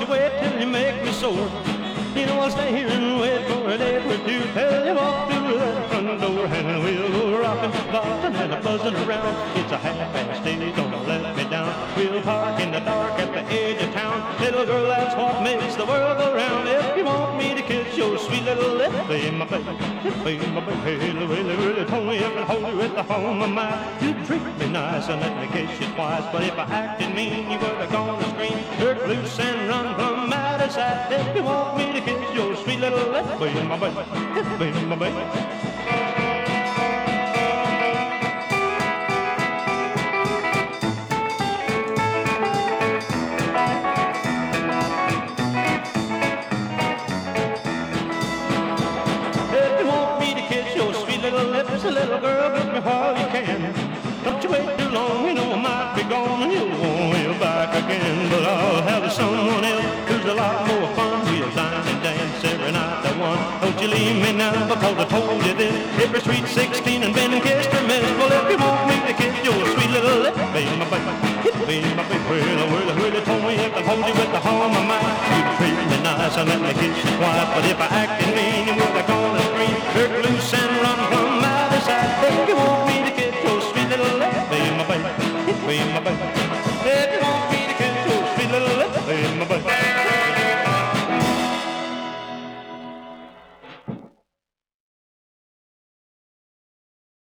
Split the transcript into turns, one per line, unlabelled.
wait till you make me sore. You know I'll stay here and wait for a day or two till you walk through that front door, and we'll go rockin', boppin' and a buzzin' around. It's a half-past 8, don't let me down. We'll park in the dark at the edge of town. Little girl, that's what makes the world go round. If you want me to kiss your sweet little lip, be my baby, be my baby, really told me I can hold you at the home of mine. You treat me nice and let me kiss you twice, but if I acted mean, you would have gone to scream, jerk loose and run from out of sight. If you want me to kiss your sweet little lip, be my baby, be my baby. A little girl, look me while you can. Don't you wait too long, you know I might be gone and you'll want me back again. But I'll have someone else who's a lot more fun. We'll dine and dance every night at one. Don't you leave me now, because I told you this. If you're sweet 16 and been kissed or missed, well, if you want me to kiss your sweet little lip, be my baby, be my baby. Well, you told me I could hold you with the home of mine. You treat me nice and let me kiss you twice, but if I acted mean, you would have gone to scream, jerk loose and run from out of sight. If you want me to kiss your sweet little lip, be my baby, be my baby. If you want me to kiss your sweet little lip, be my baby.